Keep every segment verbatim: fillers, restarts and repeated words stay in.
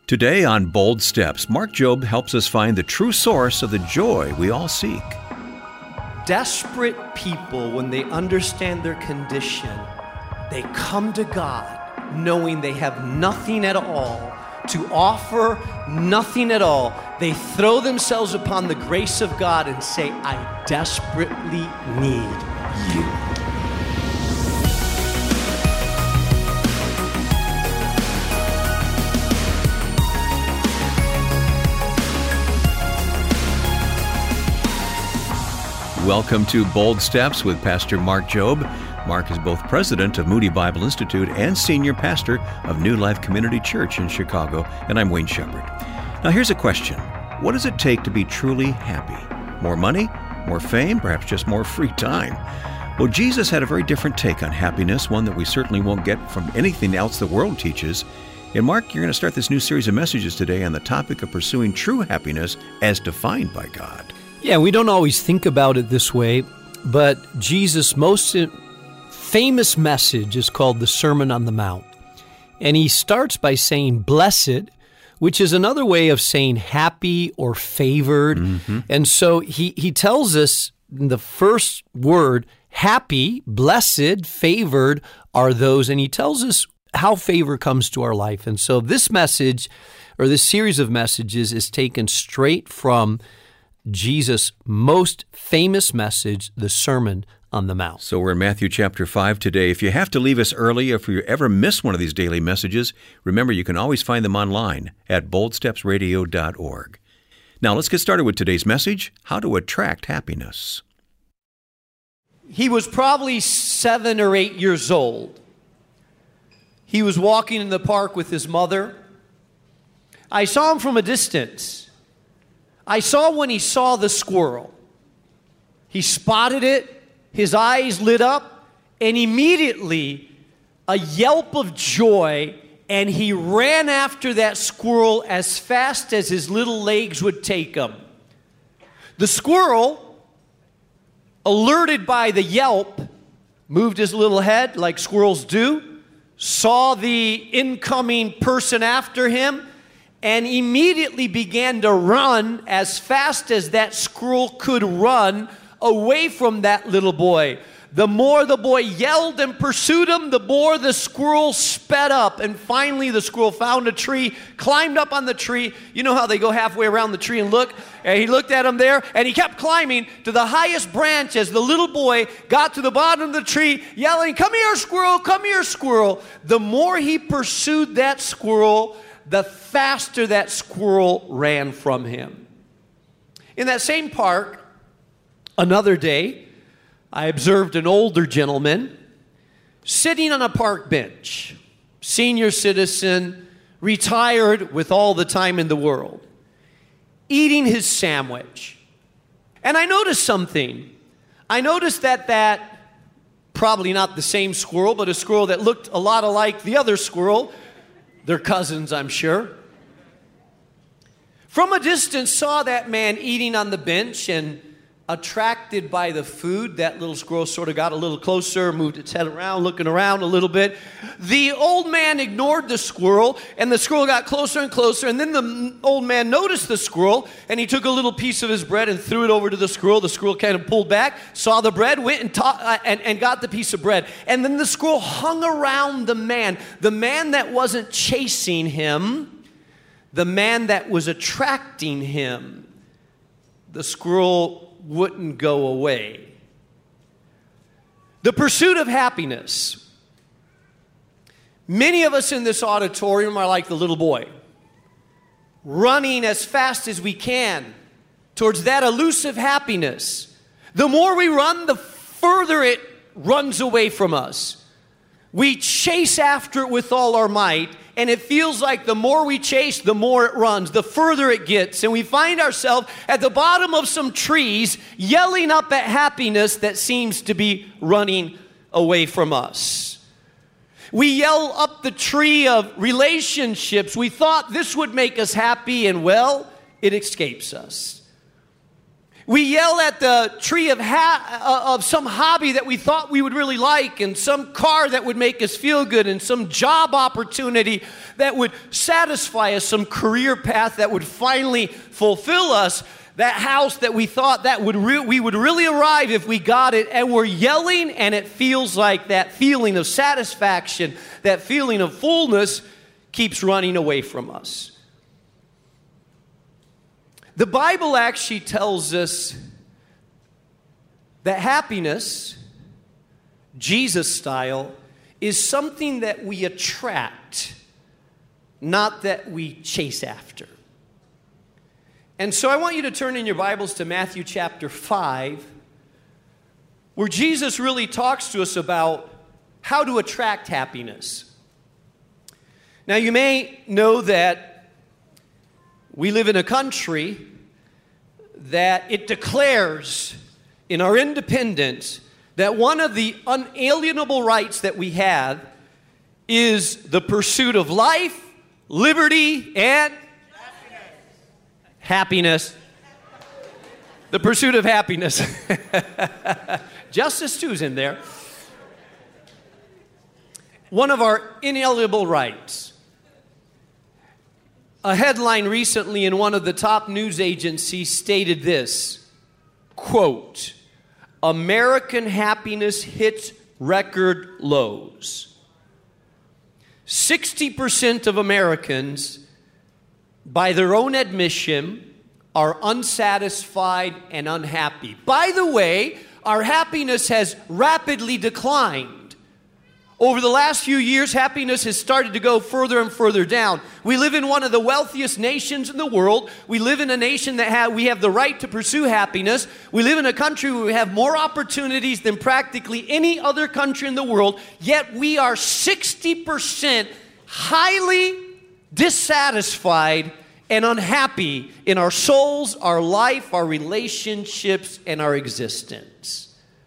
Today on Bold Steps, Mark Jobe helps us find the true source of the joy we all seek. Desperate people, when they understand their condition, they come to God knowing they have nothing at all to offer, nothing at all. They throw themselves upon the grace of God and say, I desperately need you. Welcome to Bold Steps with Pastor Mark Jobe. Mark is both president of Moody Bible Institute and senior pastor of New Life Community Church in Chicago, and I'm Wayne Shepherd. Now here's a question. What does it take to be truly happy? More money? More fame? Perhaps just more free time? Well, Jesus had a very different take on happiness, one that we certainly won't get from anything else the world teaches. And Mark, you're going to start this new series of messages today on the topic of pursuing true happiness as defined by God. Yeah, we don't always think about it this way, but Jesus' most famous message is called the Sermon on the Mount. And he starts by saying blessed, which is another way of saying happy or favored. Mm-hmm. And so he, he tells us in the first word, happy, blessed, favored are those. And he tells us how favor comes to our life. And so this message, or this series of messages, is taken straight from Jesus' most famous message, the Sermon on the Mount. So we're in Matthew chapter five today. If you have to leave us early, if you ever miss one of these daily messages, remember you can always find them online at bold steps radio dot org. Now let's get started with today's message, how to attract happiness. He was probably seven or eight years old. He was walking in the park with his mother. I saw him from a distance. I saw when he saw the squirrel. He spotted it, his eyes lit up, and immediately a yelp of joy, and he ran after that squirrel as fast as his little legs would take him. The squirrel, alerted by the yelp, moved his little head like squirrels do, saw the incoming person after him, and immediately began to run as fast as that squirrel could run away from that little boy. The more the boy yelled and pursued him, the more the squirrel sped up. And finally, the squirrel found a tree, climbed up on the tree. You know how they go halfway around the tree and look? And he looked at him there, and he kept climbing to the highest branch as the little boy got to the bottom of the tree, yelling, "Come here, squirrel, come here, squirrel." The more he pursued that squirrel, the faster that squirrel ran from him. In that same park, another day, I observed an older gentleman sitting on a park bench, senior citizen, retired with all the time in the world, eating his sandwich. And I noticed something. I noticed that that, probably not the same squirrel, but a squirrel that looked a lot alike the other squirrel, they're cousins, I'm sure, from a distance saw that man eating on the bench, and attracted by the food, that little squirrel sort of got a little closer, moved its head around, looking around a little bit. The old man ignored the squirrel, and the squirrel got closer and closer, and then the old man noticed the squirrel, and he took a little piece of his bread and threw it over to the squirrel. The squirrel kind of pulled back, saw the bread, went and, ta- uh, and, and got the piece of bread. And then the squirrel hung around the man, the man that wasn't chasing him, the man that was attracting him. The squirrel wouldn't go away. The pursuit of happiness. Many of us in this auditorium are like the little boy, running as fast as we can towards that elusive happiness. The more we run, the further it runs away from us. We chase after it with all our might, and it feels like the more we chase, the more it runs, the further it gets. And we find ourselves at the bottom of some trees yelling up at happiness that seems to be running away from us. We yell up the tree of relationships. We thought this would make us happy, and well, it escapes us. We yell at the tree of, ha- of some hobby that we thought we would really like, and some car that would make us feel good, and some job opportunity that would satisfy us, some career path that would finally fulfill us, that house that we thought that would re- we would really arrive if we got it, and we're yelling, and it feels like that feeling of satisfaction, that feeling of fullness keeps running away from us. The Bible actually tells us that happiness, Jesus style, is something that we attract, not that we chase after. And so I want you to turn in your Bibles to Matthew chapter five, where Jesus really talks to us about how to attract happiness. Now, you may know that we live in a country that it declares in our independence that one of the unalienable rights that we have is the pursuit of life, liberty, and happiness. happiness. The pursuit of happiness. Justice too is in there. One of our inalienable rights. A headline recently in one of the top news agencies stated this, quote, "American happiness hits record lows." sixty percent of Americans, by their own admission, are unsatisfied and unhappy. By the way, our happiness has rapidly declined. Over the last few years, happiness has started to go further and further down. We live in one of the wealthiest nations in the world. We live in a nation that have, we have the right to pursue happiness. We live in a country where we have more opportunities than practically any other country in the world, yet we are sixty percent highly dissatisfied and unhappy in our souls, our life, our relationships, and our existence.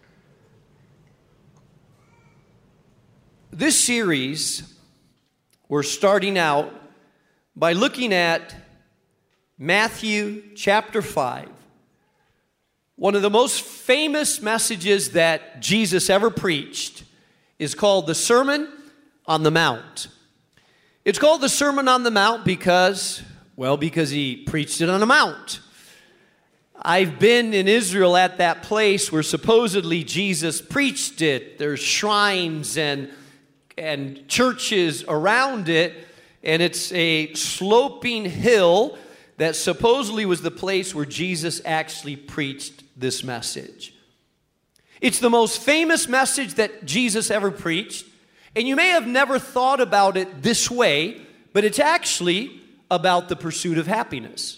This series, we're starting out by looking at Matthew chapter five, one of the most famous messages that Jesus ever preached is called the Sermon on the Mount. It's called the Sermon on the Mount because, well, because he preached it on a mount. I've been in Israel at that place where supposedly Jesus preached it. There's shrines and and churches around it, and it's a sloping hill that supposedly was the place where Jesus actually preached this message. It's the most famous message that Jesus ever preached, and you may have never thought about it this way, but it's actually about the pursuit of happiness.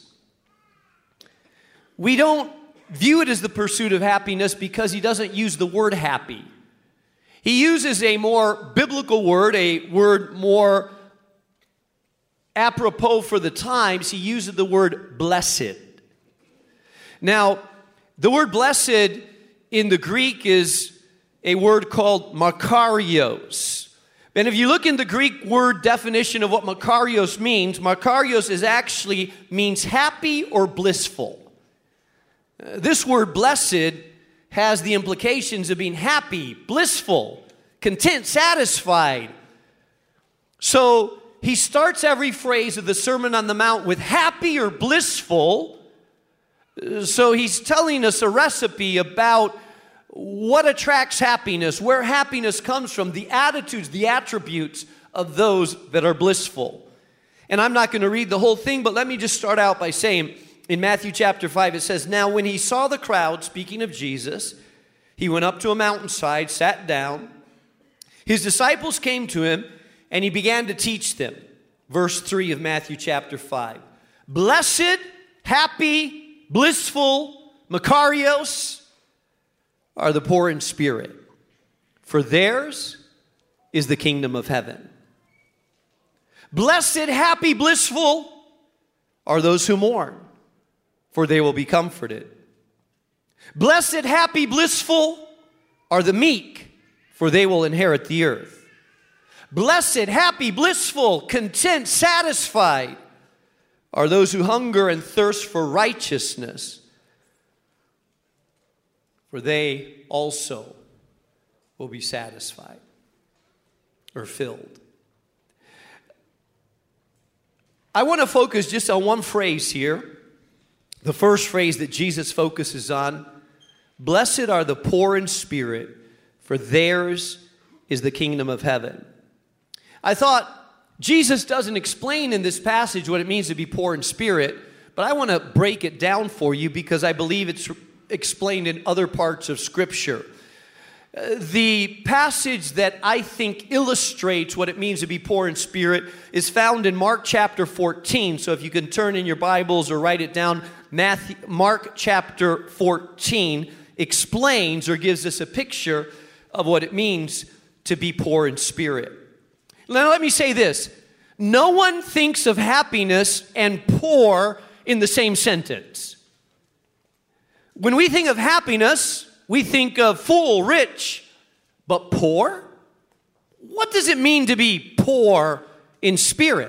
We don't view it as the pursuit of happiness because he doesn't use the word happy. He uses a more biblical word, a word more apropos for the times. He uses the word blessed. Now, the word blessed in the Greek is a word called makarios. And if you look in the Greek word definition of what makarios means, makarios is actually means happy or blissful. Uh, this word blessed has the implications of being happy, blissful, content, satisfied. So he starts every phrase of the Sermon on the Mount with happy or blissful. So he's telling us a recipe about what attracts happiness, where happiness comes from, the attitudes, the attributes of those that are blissful. And I'm not going to read the whole thing, but let me just start out by saying, in Matthew chapter five, it says, "Now when he saw the crowd," speaking of Jesus, "he went up to a mountainside, sat down. His disciples came to him, and he began to teach them." Verse three of Matthew chapter five. "Blessed, happy, blissful, makarios are the poor in spirit, for theirs is the kingdom of heaven. Blessed, happy, blissful are those who mourn, for they will be comforted. Blessed, happy, blissful are the meek, for they will inherit the earth. Blessed, happy, blissful, content, satisfied are those who hunger and thirst for righteousness, for they also will be satisfied or filled. I want to focus just on one phrase here. The first phrase that Jesus focuses on: blessed are the poor in spirit, for theirs is the kingdom of heaven. I thought Jesus doesn't explain in this passage what it means to be poor in spirit, but I want to break it down for you because I believe it's explained in other parts of Scripture. Uh, the passage that I think illustrates what it means to be poor in spirit is found in Mark chapter fourteen. So if you can turn in your Bibles or write it down, Matthew, Mark chapter fourteen explains or gives us a picture of what it means to be poor in spirit. Now let me say this. No one thinks of happiness and poor in the same sentence. When we think of happiness, we think of full, rich, but poor? What does it mean to be poor in spirit?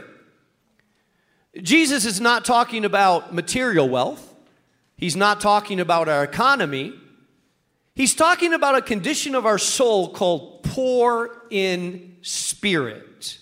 Jesus is not talking about material wealth. He's not talking about our economy. He's talking about a condition of our soul called poor in spirit.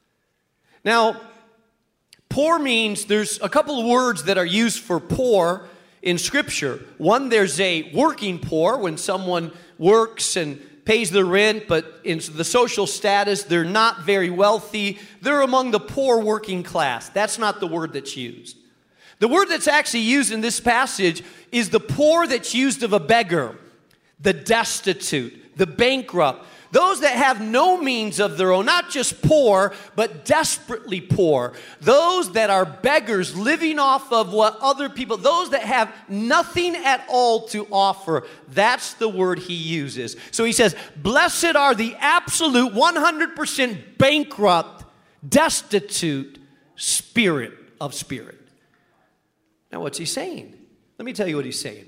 Now, poor means there's a couple of words that are used for poor in Scripture. One, there's a working poor, when someone works and pays their rent, but in the social status, they're not very wealthy. They're among the poor working class. That's not the word that's used. The word that's actually used in this passage is the poor that's used of a beggar, the destitute, the bankrupt. Those that have no means of their own, not just poor, but desperately poor. Those that are beggars living off of what other people, those that have nothing at all to offer. That's the word he uses. So he says, blessed are the absolute one hundred percent bankrupt, destitute spirit of spirit. Now what's he saying? Let me tell you what he's saying.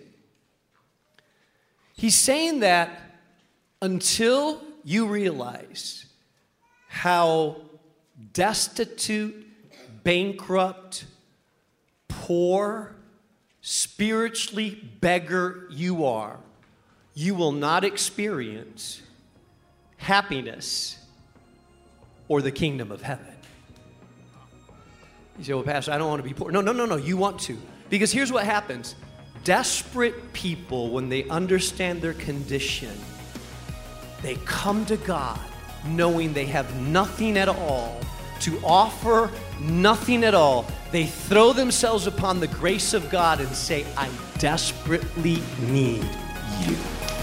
He's saying that until you realize how destitute, bankrupt, poor, spiritually beggar you are, you will not experience happiness or the kingdom of heaven. You say, well, Pastor, I don't want to be poor. No, no, no, no, you want to. Because here's what happens. Desperate people, when they understand their condition, they come to God knowing they have nothing at all to offer, nothing at all. They throw themselves upon the grace of God and say, I desperately need you.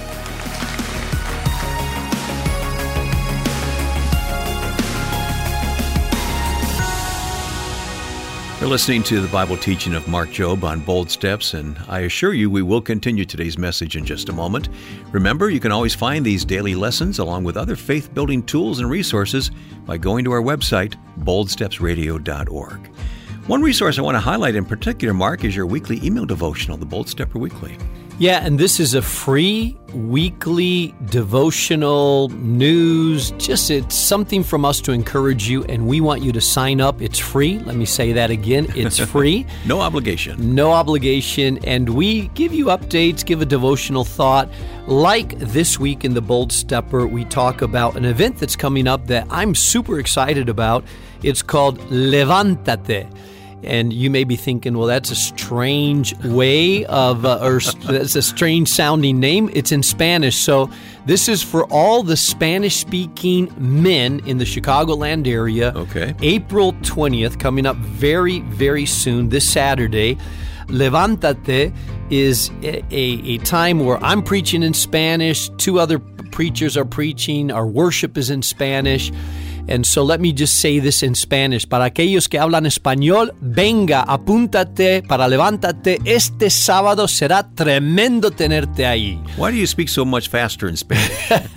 You're listening to the Bible teaching of Mark Jobe on Bold Steps, and I assure you we will continue today's message in just a moment. Remember, you can always find these daily lessons along with other faith-building tools and resources by going to our website, bold steps radio dot org. One resource I want to highlight in particular, Mark, is your weekly email devotional, the Bold Stepper Weekly. Yeah, and this is a free weekly devotional news. Just it's something from us to encourage you, and we want you to sign up. It's free. Let me say that again. It's free. No obligation. No obligation. And we give you updates, give a devotional thought. Like this week in the Bold Stepper, we talk about an event that's coming up that I'm super excited about. It's called Levántate. And you may be thinking, well, that's a strange way of, uh, or that's a strange sounding name. It's in Spanish. So this is for all the Spanish-speaking men in the Chicagoland area. Okay. April twentieth, coming up very, very soon, this Saturday. Levántate is a, a, a time where I'm preaching in Spanish. Two other preachers are preaching. Our worship is in Spanish. And so let me just say this in Spanish. Para aquellos que hablan español, venga, apúntate para Levántate. Este sábado será tremendo tenerte ahí. Why do you speak so much faster in Spanish?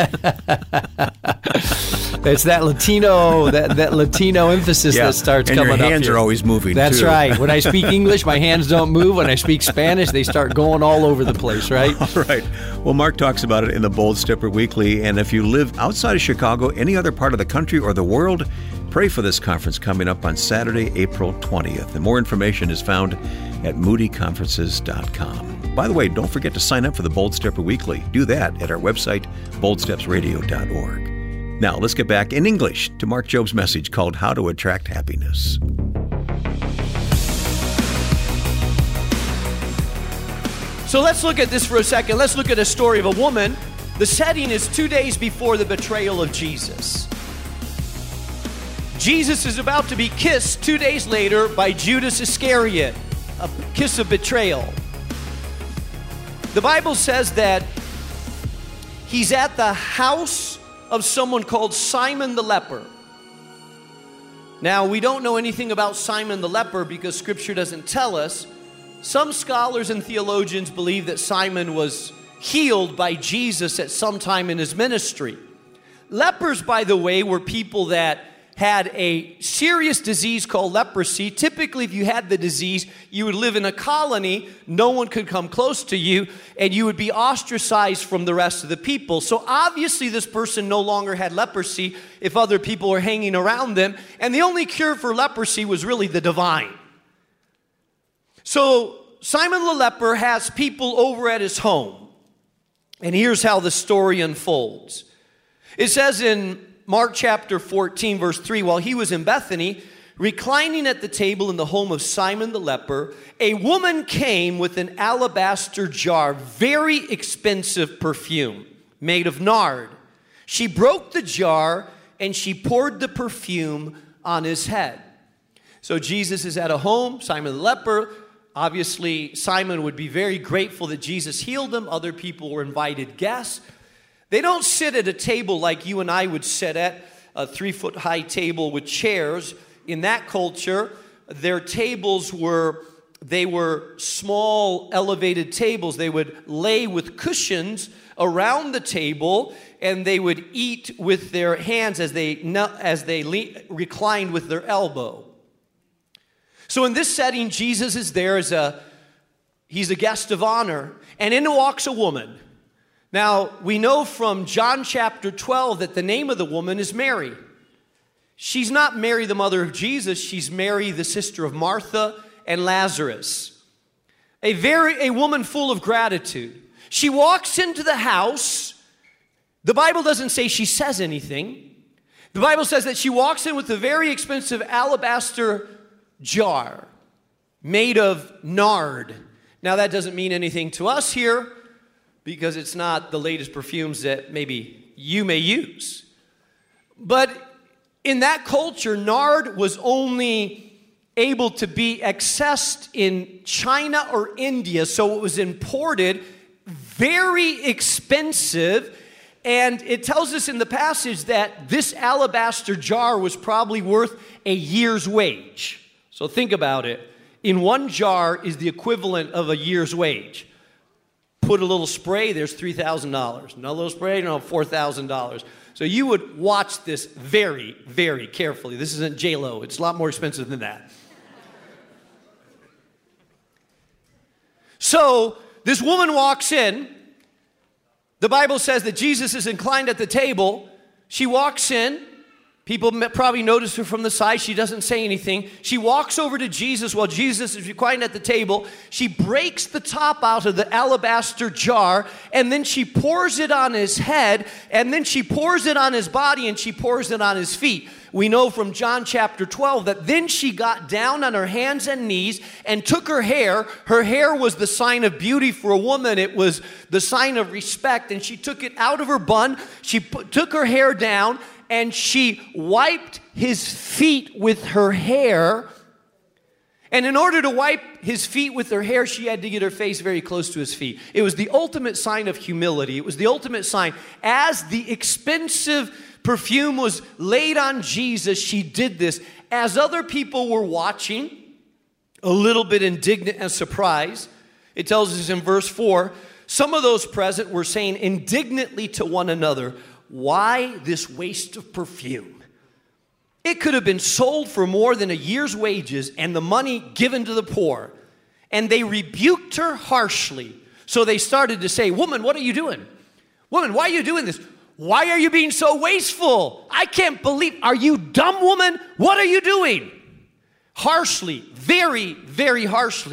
It's that Latino, that, that Latino emphasis yeah. that starts and coming up. And your hands here. are always moving, That's too. right. When I speak English, my hands don't move. When I speak Spanish, they start going all over the place, right? All right. Well, Mark talks about it in the Bold Stepper Weekly. And if you live outside of Chicago, any other part of the country or the world, pray for this conference coming up on Saturday, April twentieth. And more information is found at moody conferences dot com. By the way, don't forget to sign up for the Bold Stepper Weekly. Do that at our website, bold steps radio dot org. Now, let's get back in English to Mark Jobe's message called How to Attract Happiness. So let's look at this for a second. Let's look at a story of a woman. The setting is two days before the betrayal of Jesus. Jesus is about to be kissed two days later by Judas Iscariot, a kiss of betrayal. The Bible says that he's at the house of someone called Simon the leper. Now, we don't know anything about Simon the leper because Scripture doesn't tell us. Some scholars and theologians believe that Simon was healed by Jesus at some time in his ministry. Lepers, by the way, were people that had a serious disease called leprosy. Typically, if you had the disease, you would live in a colony, no one could come close to you, and you would be ostracized from the rest of the people. So obviously, this person no longer had leprosy if other people were hanging around them, and the only cure for leprosy was really the divine. So Simon the leper has people over at his home, and here's how the story unfolds. It says in Mark chapter fourteen, verse three, while he was in Bethany, reclining at the table in the home of Simon the leper, a woman came with an alabaster jar, very expensive perfume made of nard. She broke the jar and she poured the perfume on his head. So Jesus is at a home, Simon the leper. Obviously, Simon would be very grateful that Jesus healed him. Other people were invited guests. They don't sit at a table like you and I would sit at, a three-foot-high table with chairs. In that culture, their tables were, they were small, elevated tables. They would lay with cushions around the table, and they would eat with their hands as they, as they le- reclined with their elbow. So in this setting, Jesus is there as a, he's a guest of honor, and in walks a woman. Now, we know from John chapter twelve that the name of the woman is Mary. She's not Mary, the mother of Jesus. She's Mary, the sister of Martha and Lazarus. A very, a woman full of gratitude. She walks into the house. The Bible doesn't say she says anything. The Bible says that she walks in with a very expensive alabaster jar made of nard. Now, that doesn't mean anything to us here, because it's not the latest perfumes that maybe you may use. But in that culture, nard was only able to be accessed in China or India, so it was imported, very expensive, and it tells us in the passage that this alabaster jar was probably worth a year's wage. So think about it. In one jar is the equivalent of a year's wage. Put a little spray, there's three thousand dollars. Another little spray, no, four thousand dollars. So you would watch this very, very carefully. This isn't J-Lo. It's a lot more expensive than that. So this woman walks in. The Bible says that Jesus is inclined at the table. She walks in. People probably notice her from the side. She doesn't say anything. She walks over to Jesus while Jesus is reclining at the table. She breaks the top out of the alabaster jar, and then she pours it on his head, and then she pours it on his body, and she pours it on his feet. We know from John chapter twelve that then she got down on her hands and knees and took her hair. Her hair was the sign of beauty for a woman. It was the sign of respect, and she took it out of her bun. She put, took her hair down, and she wiped his feet with her hair. And in order to wipe his feet with her hair, she had to get her face very close to his feet. It was the ultimate sign of humility. It was the ultimate sign. As the expensive perfume was laid on Jesus, she did this. As other people were watching, a little bit indignant and surprised, it tells us in verse four, some of those present were saying indignantly to one another, "Why this waste of perfume? It could have been sold for more than a year's wages and the money given to the poor." And they rebuked her harshly. So they started to say, "Woman, what are you doing? Woman, why are you doing this? Why are you being so wasteful? I can't believe, are you dumb, woman? What are you doing?" Harshly, very, very harshly.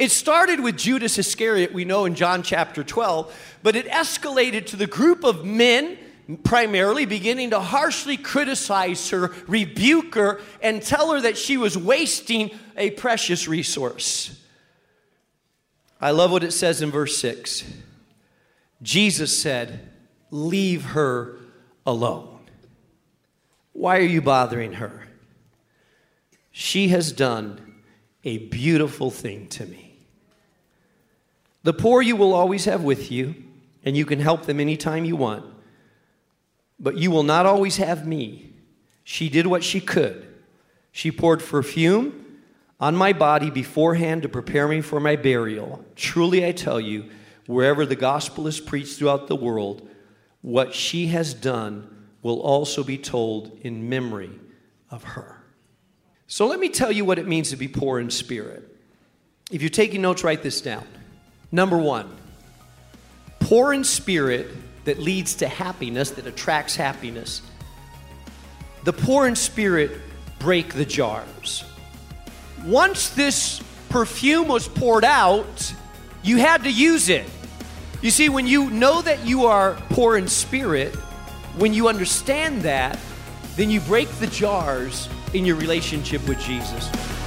It started with Judas Iscariot, we know in John chapter twelve, but it escalated to the group of men, primarily beginning to harshly criticize her, rebuke her, and tell her that she was wasting a precious resource. I love what it says in verse six. Jesus said, "Leave her alone. Why are you bothering her? She has done a beautiful thing to me." The poor you will always have with you, and you can help them anytime you want. But you will not always have me. She did what she could. She poured perfume on my body beforehand to prepare me for my burial. Truly I tell you, wherever the gospel is preached throughout the world, what she has done will also be told in memory of her. So let me tell you what it means to be poor in spirit. If you're taking notes, write this down. Number one, poor in spirit that leads to happiness, that attracts happiness. The poor in spirit break the jars. Once this perfume was poured out, you had to use it. You see, when you know that you are poor in spirit, when you understand that, then you break the jars in your relationship with Jesus.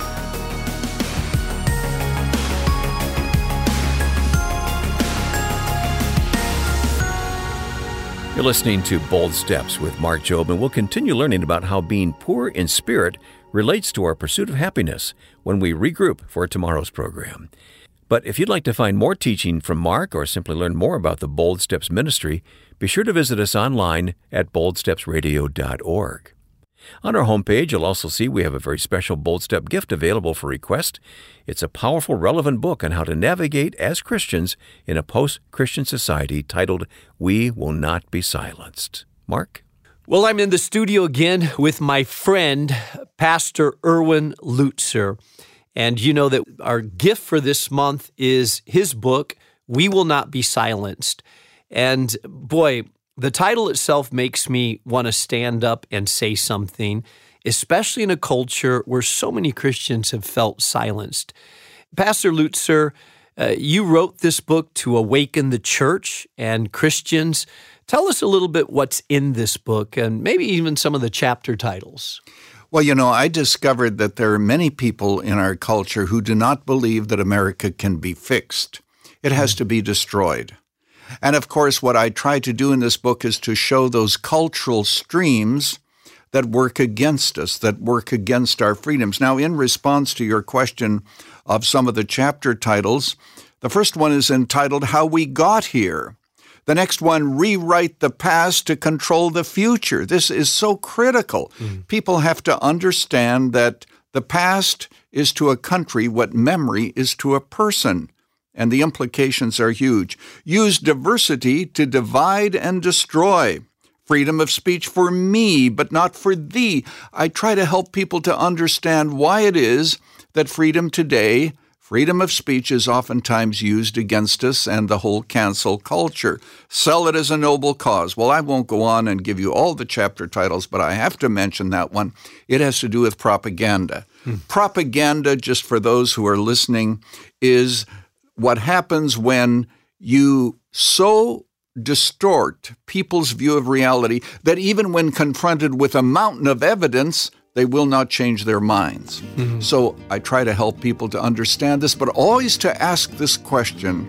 You're listening to Bold Steps with Mark Jobe, and we'll continue learning about how being poor in spirit relates to our pursuit of happiness when we regroup for tomorrow's program. But if you'd like to find more teaching from Mark or simply learn more about the Bold Steps ministry, be sure to visit us online at bold steps radio dot org. On our homepage, you'll also see we have a very special Bold Step gift available for request. It's a powerful, relevant book on how to navigate as Christians in a post-Christian society titled, We Will Not Be Silenced. Mark? Well, I'm in the studio again with my friend, Pastor Erwin Lutzer. And you know that our gift for this month is his book, We Will Not Be Silenced. And boy, the title itself makes me want to stand up and say something, especially in a culture where so many Christians have felt silenced. Pastor Lutzer, uh, you wrote this book to awaken the church and Christians. Tell us a little bit what's in this book and maybe even some of the chapter titles. Well, you know, I discovered that there are many people in our culture who do not believe that America can be fixed. It has to be destroyed. And of course, what I try to do in this book is to show those cultural streams that work against us, that work against our freedoms. Now, in response to your question of some of the chapter titles, the first one is entitled, How We Got Here. The next one, Rewrite the Past to Control the Future. This is so critical. Mm-hmm. People have to understand that the past is to a country what memory is to a person. And the implications are huge. Use diversity to divide and destroy. Freedom of speech for me, but not for thee. I try to help people to understand why it is that freedom today, freedom of speech is oftentimes used against us and the whole cancel culture. Sell it as a noble cause. Well, I won't go on and give you all the chapter titles, but I have to mention that one. It has to do with propaganda. Hmm. Propaganda, just for those who are listening, is what happens when you so distort people's view of reality that even when confronted with a mountain of evidence, they will not change their minds. Mm-hmm. So I try to help people to understand this, but always to ask this question,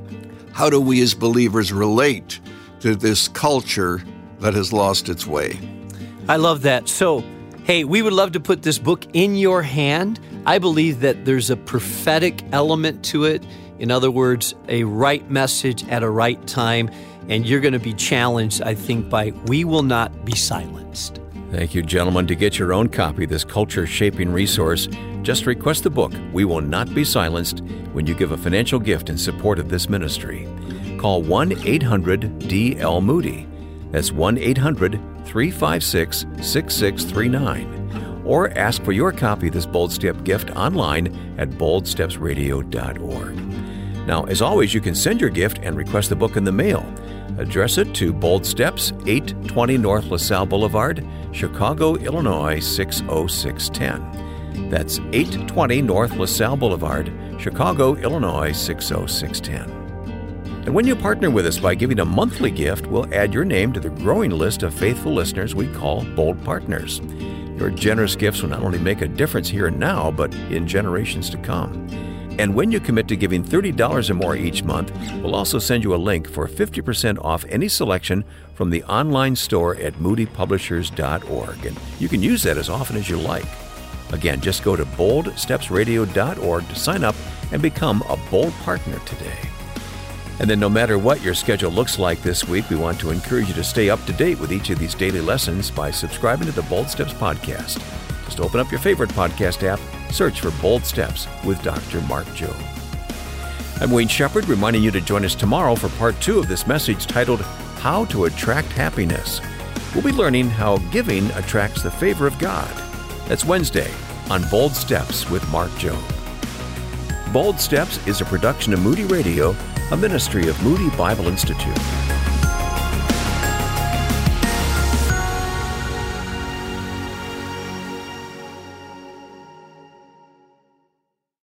how do we as believers relate to this culture that has lost its way? I love that. So, hey, we would love to put this book in your hand. I believe that there's a prophetic element to it. In other words, a right message at a right time, and you're going to be challenged, I think, by We Will Not Be Silenced. Thank you, gentlemen. To get your own copy of this culture-shaping resource, just request the book, We Will Not Be Silenced, when you give a financial gift in support of this ministry. Call one eight hundred D L Moody. That's one eight hundred three five six six six three nine. Or ask for your copy of this Bold Step gift online at bold steps radio dot org. Now, as always, you can send your gift and request the book in the mail. Address it to Bold Steps, eight twenty North LaSalle Boulevard, Chicago, Illinois, six oh six one oh. That's eight twenty North LaSalle Boulevard, Chicago, Illinois six oh six one oh. And when you partner with us by giving a monthly gift, we'll add your name to the growing list of faithful listeners we call Bold Partners. Your generous gifts will not only make a difference here and now, but in generations to come. And when you commit to giving thirty dollars or more each month, we'll also send you a link for fifty percent off any selection from the online store at moody publishers dot org. And you can use that as often as you like. Again, just go to bold steps radio dot org to sign up and become a Bold Partner today. And then no matter what your schedule looks like this week, we want to encourage you to stay up to date with each of these daily lessons by subscribing to the Bold Steps podcast. Just open up your favorite podcast app, search for Bold Steps with Doctor Mark Jobe. I'm Wayne Shepherd, reminding you to join us tomorrow for part two of this message titled, How to Attract Happiness. We'll be learning how giving attracts the favor of God. That's Wednesday on Bold Steps with Mark Jobe. Bold Steps is a production of Moody Radio, a ministry of Moody Bible Institute.